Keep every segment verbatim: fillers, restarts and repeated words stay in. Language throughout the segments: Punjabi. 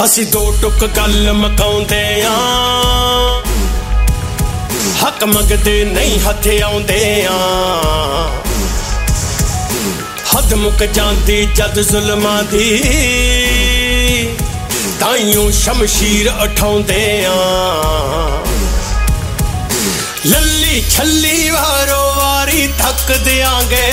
ਅਸੀਂ ਦੋ ਟੁੱਕ ਗੱਲ ਮਕਾਉਂਦੇ ਆਂ, ਹੱਕ ਮੰਗਦੇ ਨਹੀਂ ਹੱਥ ਆਉਂਦੇ ਆਂ। ਹੱਦ ਮੁੱਕ ਜਾਂਦੀ ਜਦ ਜ਼ੁਲਮਾਂ ਦੀ, ਤਾਈਓ ਸ਼ਮਸ਼ੀਰ ਉਠਾਉਂਦੇ ਆਂ। ਲੱਲੀ ਛੱਲੀ ਵਾਰੋ ਵਾਰੀ ਥੱਕ ਦਿਆਂਗੇ,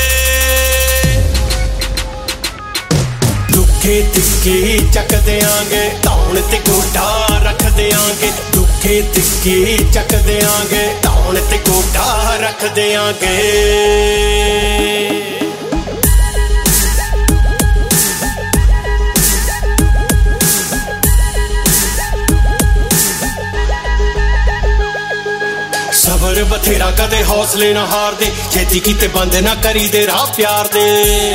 ਦੁੱਖੇ ਤਿੱਖੇ ਚੱਕ ਦਿਆਂਗੇ, ਧੌਣ ਤੇ ਗੋਡਾ ਰੱਖ ਦਿਆਂਗੇ। ਦੁੱਖੇ ਤਿੱਖੇ ਚੱਕ ਦਿਆਂਗੇ, ਧੌਣ ਤੇ ਗੋਡਾ ਰੱਖ ਦਿਆਂਗੇ। ਸਬਰ ਬਥੇਰਾ ਕਦੇ ਹੌਸਲੇ ਨਾ ਹਾਰਦੇ, ਛੇਤੀ ਕੀਤੇ ਬੰਦ ਨਾ ਕਰੀ ਦੇ ਰਾਹ ਪਿਆਰ ਦੇ।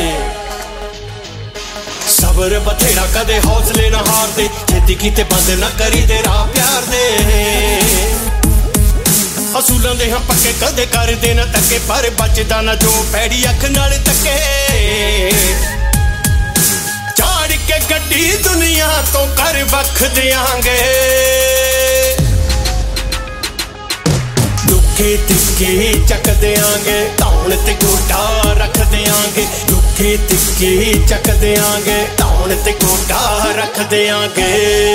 ਸਬਰ ਬਥੇਰਾ ਕਦੇ ਹੌਸਲੇ ਨਾ ਹਾਰਦੇ, ਛੇਤੀ ਕੀਤੇ ਬੰਦ ਨਾ ਕਰੀ ਦੇ ਰਾਹ ਪਿਆਰ ਦੇ। ਅਸੂਲਾਂ ਦੇ ਹਾਂ ਪੱਕੇ ਕਦੇ ਕਰਦੇ ਨਾ ਧੱਕੇ, ਪਰ ਬਚਦਾ ਨਾ ਜੋ ਪੈੜੀ ਅੱਖ ਨਾਲ ਤੱਕੇ। ਝਾੜ ਕੇ ਗੱਡੀ ਦੁਨੀਆ ਤੋਂ ਕਰ ਵੱਖ ਦਿਆਂਗੇ, ਦੁੱਖੇ ਤਿੱਖੇ ਚੱਕ ਦਿਆਂਗੇ, ਧੌਣ ਤੇ ਗੋਡਾ ਰੱਖ ਦਿਆਂਗੇ। ਦੁੱਖੇ ਤਿੱਖੇ ਚੱਕ ਦਿਆਂਗੇ, ਧੌਣ ਤੇ ਗੋਡਾ ਰੱਖ ਦਿਆਂਗੇ।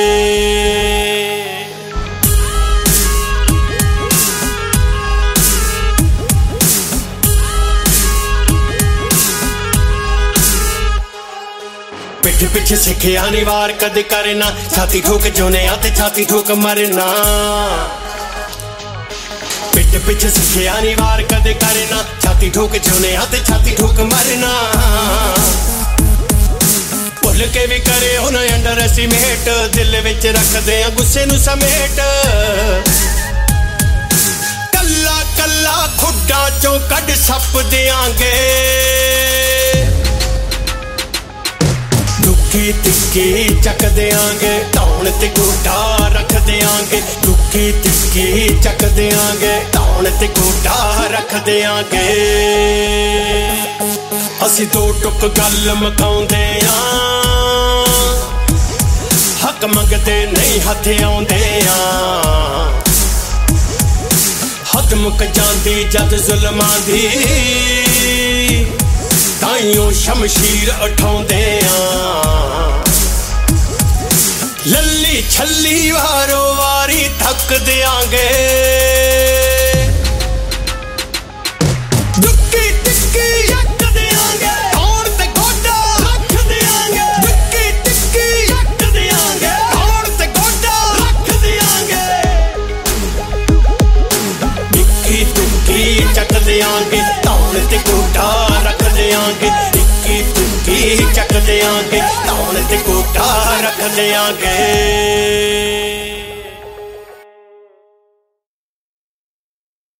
ਪਿੱਠ ਪਿੱਛੇ ਸਿੱਖਿਆ ਨੀ ਵਾਰ ਕਦੇ ਕਰਨਾ, ਛਾਤੀ ਠੋਕ ਜਿਉਣਿਆ ਤੇ ਛਾਤੀ ਠੋਕ ਮਰਨਾ। ਪਿੱਠ ਪਿੱਛੇ ਸਿੱਖਿਆ ਨੀ ਵਾਰ ਕਦੇ ਕਰਨਾ, ਛਾਤੀ ਠੋਕ ਜਿਉਣਿਆ ਤੇ ਛਾਤੀ ਠੋਕ ਮਰਨਾ। ਭੁੱਲ ਕੇ ਵੀ ਕਰੇ ਉਹ ਨਾ ਅੰਡਰ ਐਸਟੀਮੇਟ, ਦਿਲ ਵਿੱਚ ਰੱਖਦੇ ਆ ਗੁੱਸੇ ਨੂੰ ਸਮੇਟ। ਕੱਲਾ ਕੱਲਾ ਖੁੱਡਾਂ ਚੋਂ ਕੱਢ ਸੱਪ ਦਿਆਂਗੇ, ਦੁੱਖੇ ਤਿੱਖੇ ਚੱਕ ਦਿਆਂਗੇ, ਧੌਣ ਤੇ ਗੋਡਾ ਰੱਖ ਦਿਆਂਗੇ। ਦੁੱਖੇ ਤਿੱਖੇ ਚੱਕ ਦਿਆਂਗੇ, ਧੌਣ ਤੇ ਗੋਡਾ ਰੱਖ ਦਿਆਂਗੇ। ਅਸੀਂ ਦੋ ਟੁੱਕ ਗੱਲ ਮਕਾਉਂਦੇ ਆਂ, ਹੱਕ ਮੰਗਦੇ ਨਹੀਂ ਹੱਥ ਆਉਂਦੇ ਆਂ। ਹੱਦ ਮੁੱਕ ਜਾਂਦੀ ਜਦ ਜ਼ੁਲਮਾਂ ਦੀ, ਤਾਈਓ ਸ਼ਮਸ਼ੀਰ ਉਠਾਉਂਦੇ ਆਂ। ਲੱਲੀ ਛੱਲੀ ਵਾਰੋ ਵਾਰੀ ਥੱਕ ਦਿਆਂਗੇ, ਦੁੱਖੀ ਤਿੱਖੀ ਚੱਕ ਦਿਆਂਗੇ, ਧੌਣ ਤੇ ਗੋਡਾ ਰੱਖ ਦਿਆਂਗੇ। ਦੁੱਖੀ ਤਿੱਖੀ ਚੱਕ ਦਿਆਂਗੇ, ਧੌਣ ਤੇ ਗੋਡਾ ਰੱਖ ਦਿਆਂਗੇ। ਦੁੱਖੀ ਤਿੱਖੀ ਚੱਕ ਦਿਆਂਗੇ, ਧੌਣ ਤੇ ਗੋਡਾ ਰੱਖ ਦਿਆਂਗੇ। ਇੱਕੀ ਤੁੱਕੀ ਚੱਕ ਦਿਆਂਗੇ, ਧੌਣ ਤੇ ਗੋਡਾ ਰੱਖ ਦਿਆਂਗੇ।